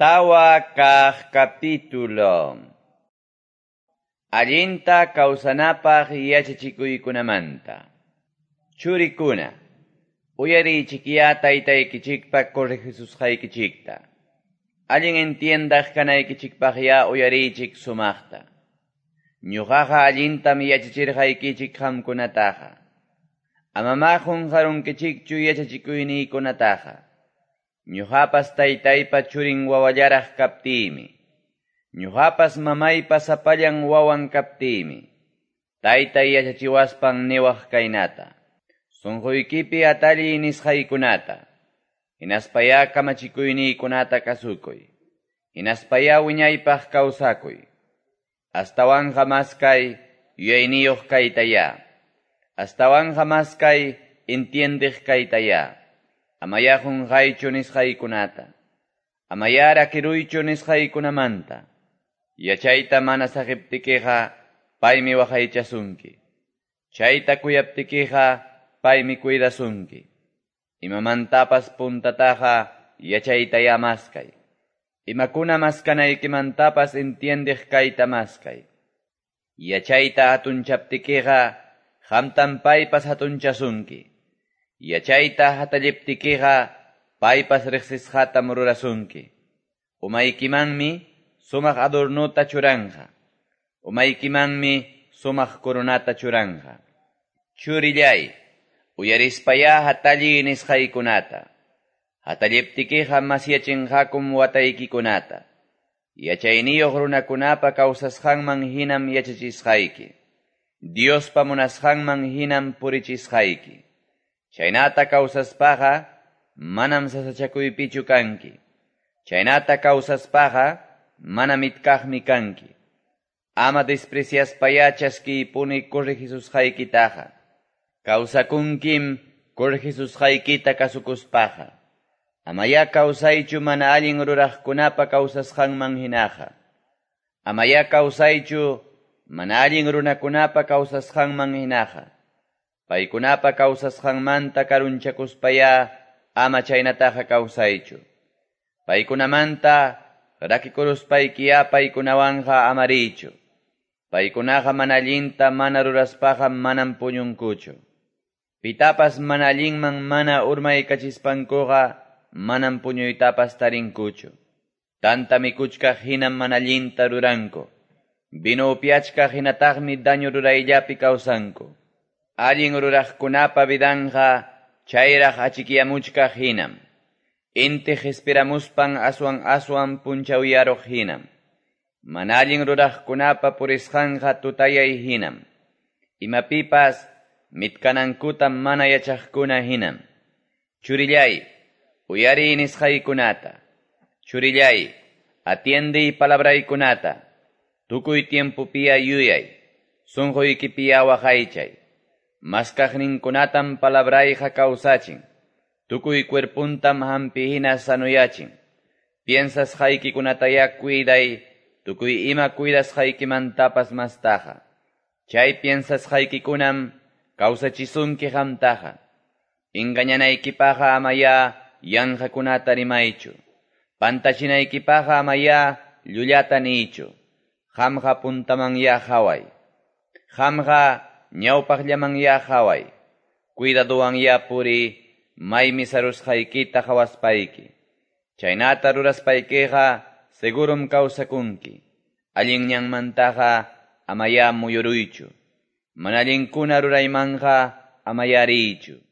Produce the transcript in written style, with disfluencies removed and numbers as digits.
Tawa kaq capítulo. Allinta kawsanapaq yachachikuykunamanta. Churikuna, uyarichikiya taytaykichikpaq corregisusqaykichikta. Allin entiendaq kanaykichikpaqya uyarichik sumaqta. Ñuqaqa allintam yachachirqaykichik qamkunataqa. Amamaqun qarunkichikchu yachachikuyniykunataqa. Ñuqapas taytaypa churin wawallaraq kaptiymi. Ñuqapas mamaypa sapallan wawan kaptiymi. Taytay yachachiwaspan niwaq kaynata. Sunquykipi atali nisqaykunata. Hinaspaya kamachikuyniykunata kasukuy. Hinaspaya wiñaypaq kawsakuy. Astawanja maskay yuyayniyuq kaytaya. Astawanja maskay entiendiq kaytaya. Amaya qunqaychu nisqaykunata. Amaya rakiruychu nisqaykunamanta. Yachayta mana saqiptikiqa paymi waqaychasunki. Chayta kuyaptikiqa paymi cuidasunki. Imamantapas puntataqa yachaytaya maskay. Imakuna maskanaykimantapas entiendiq kayta maskay. Yachayta hatunchaptikiqa qamtam paypas hatunchasunki. Yachayta hatalliptikiqa paypas riqsisqatam rurasunki. Umaykimanmi sumaq adornuta churanja. Umaykimanmi sumaq coronata churanja. Churillay, uyarispaya hatalli nisqaykunata. Hatalliptikiqa masyachinqakum wataykikunata. Yachayniyuq runakunapa kawsasqanman hinam yachachisqayki. Diospa munasqanman hinam purichisqayki. Chaynata kawsaspaqa manam sasachakuypichu kanki. Chaynata kawsaspaqa manam itkaqmi kanki. Ama despreciaspaya chaskiypuni corregisusqaykitaqa. Kawsakunkim corregisusqaykita kasukuspaqa. Amaya kawsaychu mana allin ruraqkunapa kawsasqanman hinaqa. Amaya kawsaychu mana allin runakunapa kawsasqanman hinaqa. Paykunapa kawsasqanmanta karunchakuspaya ama chaynataqa kawsaychu. Paykunamanta rakikuruspaykya paykunawanja amariychu. Paykunaqa mana allinta mana ruraspaqa manam puñunkuchu. Pitapas mana allinman mana urmaykachispankuqa manam puñuytapas tarinkuchu. Tanta mikuchkaq hinam mana allinta ruranku. Vino upiachkaq hinataqmi daño rurayllapi kawsanku. Allin ruraqkunapa vidanja chayraq achikiyamuchkaq hinam. Intij esperamuspan aswan punchawyaruq hinam. Mana allin ruraqkunapa purisqanja tutayay hinam. Imapipas mitkanankutam mana yachaqkuna hinam. Churillay, uyari nisqaykunata. Churillay, atiendiy palabraykunata. Tukuy tiempupiya yuyay. Sunquykipiya waqaychay. Maskaqninkunatam palabrayqa kawsachin. Tukuy cuerpuntam hampihina sanuyachin. Piensasqaykikunataya cuiday. Tukuy ima cuidasqaykimantapas mastaqa. Chay piensasqaykikunam kawsachisunki qamtaqa. Engañanaykipaqa amaya yanqakunata rimaychu. Pantachinaykipaqa amaya llullata niychu. Qamqa puntamanya haway. Qamqa ñawpaqllamanya haway. Cuidaduwanya puri maymi sarusqaykita hawaspayki. Chaynata ruraspaykiqa segurum kawsakunki. Allinñanmantaqa amaya muyuruychu. Manallinkuna ruraymanja amayariychu.